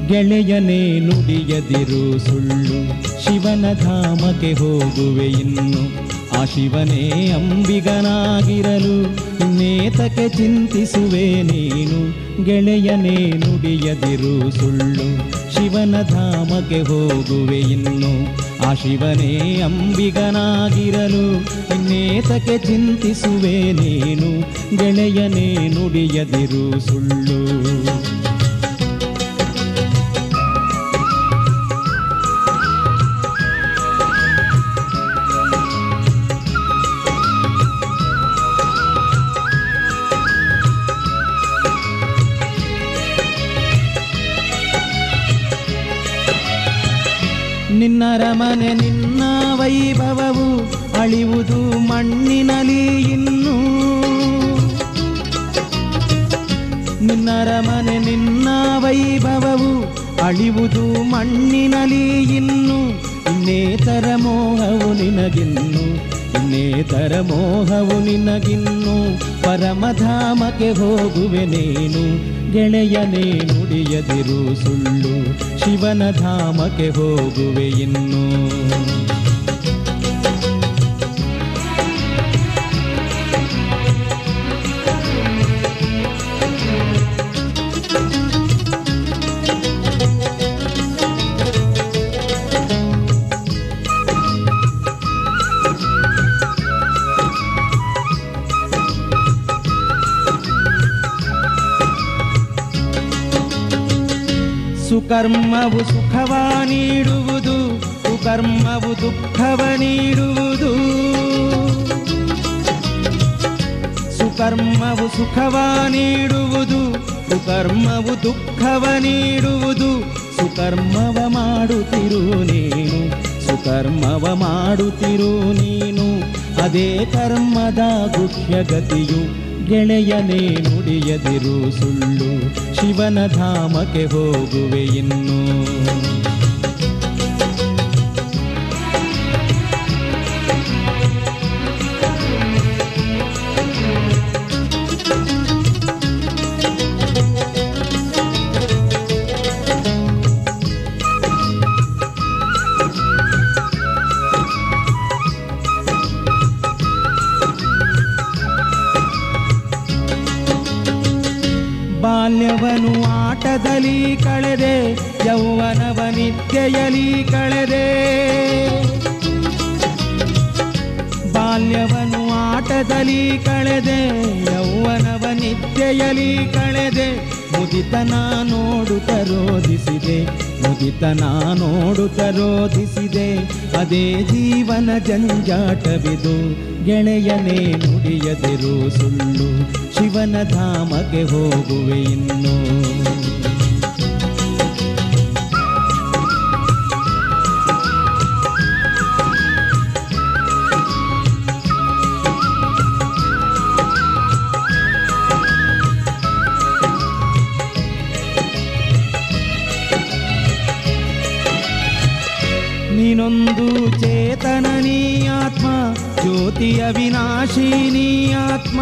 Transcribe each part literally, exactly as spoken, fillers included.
ಗೆಳೆಯನೇ ನುಡಿಯದಿರು ಸುಳ್ಳು, ಶಿವನ ಧಾಮಕ್ಕೆ ಹೋಗುವೆ ಇನ್ನು. ಆ ಶಿವನೇ ಅಂಬಿಗನಾಗಿರಲು ಇನ್ನೇತಕ್ಕೆ ಚಿಂತಿಸುವೆ ನೀನು. ಗೆಳೆಯನೇ ನುಡಿಯದಿರು ಸುಳ್ಳು, ಶಿವನ ಧಾಮಕ್ಕೆ ಹೋಗುವೆ ಇನ್ನು. ಆ ಶಿವನೇ ಅಂಬಿಗನಾಗಿರಲು ಇನ್ನೇತಕ್ಕೆ ಚಿಂತಿಸುವೆ ನೀನು. ಗೆಳೆಯನೇ ನುಡಿಯದಿರು ಸುಳ್ಳು. ನಿನ್ನರಮನೆ ನಿನ್ನ ವೈಭವವು ಅಳಿವುದು ಮಣ್ಣಿನಲಿ ಇನ್ನು. ನಿನ್ನರಮನೆ ನಿನ್ನ ವೈಭವವು ಅಳಿವುದು ಮಣ್ಣಿನಲಿ ಇನ್ನು. ಇನ್ನೇತರ ಮೋಹವು ನಿನಗಿನ್ನು, ಇನ್ನೇತರ ಮೋಹವು ನಿನಗಿನ್ನು. ಪರಮಧಾಮಕ್ಕೆ ಹೋಗುವೆ ನೀನು. ಗೆಳೆಯನೇ ನುಡಿಯದಿರು ಸುಳ್ಳು, ಶಿವನ ಧಾಮಕ್ಕೆ ಹೋಗುವೆ ಇನ್ನು. ಸುಕರ್ಮವು ಸುಖವ ನೀಡುವುದು, ಕುಕರ್ಮವು ದುಃಖವ ನೀಡುವುದು. ಸುಕರ್ಮವು ಸುಖವ ನೀಡುವುದು, ಕುಕರ್ಮವು ದುಃಖವ ನೀಡುವುದು. ಸುಕರ್ಮವ ಮಾಡುತ್ತಿರು ನೀನು, ಸುಕರ್ಮವ ಮಾಡುತ್ತಿರು ನೀನು. ಅದೇ ಕರ್ಮದ ಗುಹ್ಯಗತಿಯು. ಗೆಳೆಯನೇ ನುಡಿಯದಿರು ಸುಳ್ಳು, ಶಿವನ ಧಾಮಕ್ಕೆ ಹೋಗುವೆ ಇನ್ನು. ಬಾಲ್ಯವನು ಆಟದಲ್ಲಿ ಕಳೆದೆ, ಯೌವನವ ನಿದ್ಯೆಯಲಿ ಕಳೆದೆ. ಬಾಲ್ಯವನು ಆಟದಲ್ಲಿ ಕಳೆದೆ, ಯೌವನವ ನಿದ್ಯೆಯಲಿ ಕಳೆದೆ. ಮುದಿತನ ನೋಡುತ್ತ ರೋಧಿಸಿದೆ, ಮುದಿತನ ನೋಡುತ್ತ ರೋಧಿಸಿದೆ. ಅದೇ ಜೀವನ ಜಂಜಾಟವಿದು. ಗೆಳೆಯನೇ ನುಡಿಯದಿರು ಸುಳ್ಳು, ಶಿವನ ಧಾಮಕ್ಕೆ ಹೋಗುವೆ ಇನ್ನು. ನೀನೊಂದು ಚೇತನ ನೀ ಆತ್ಮ, ಜ್ಯೋತಿಯ ವಿನಾಶಿನಿ ಆತ್ಮ.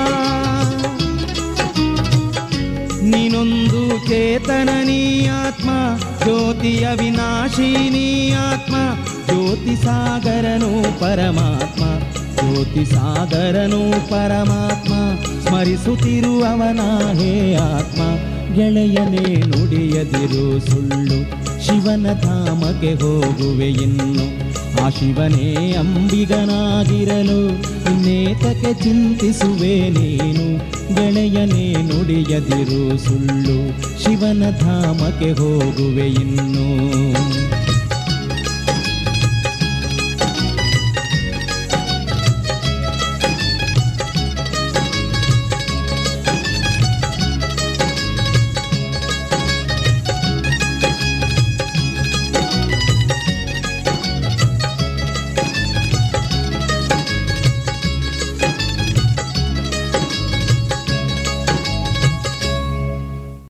ನೀನೊಂದು ಚೇತನ ನೀ ಆತ್ಮ, ಜ್ಯೋತಿಯ ವಿನಾಶಿನಿ ಆತ್ಮ. ಜ್ಯೋತಿ ಸಾಗರನು ಪರಮಾತ್ಮ, ಜ್ಯೋತಿ ಸಾಗರನು ಪರಮಾತ್ಮ. ಸ್ಮರಿಸುತ್ತಿರುವವನ ಹೇ ಆತ್ಮ. ಗೆಳೆಯನೇ ನುಡಿಯದಿರು ಸುಳ್ಳು, ಶಿವನ ಧಾಮಕ್ಕೆ ಹೋಗುವೆ ಇನ್ನು. ಆ ಶಿವನೇ ಅಂಬಿಗನಾಗಿರಲು ಇನ್ನೇತಕ್ಕೆ ಚಿಂತಿಸುವೆ ನೀನು. ಗೆಳೆಯನೇ ನುಡಿಯದಿರು ಸುಳ್ಳು, ಶಿವನ ಧಾಮಕ್ಕೆ ಹೋಗುವೆ ಇನ್ನು.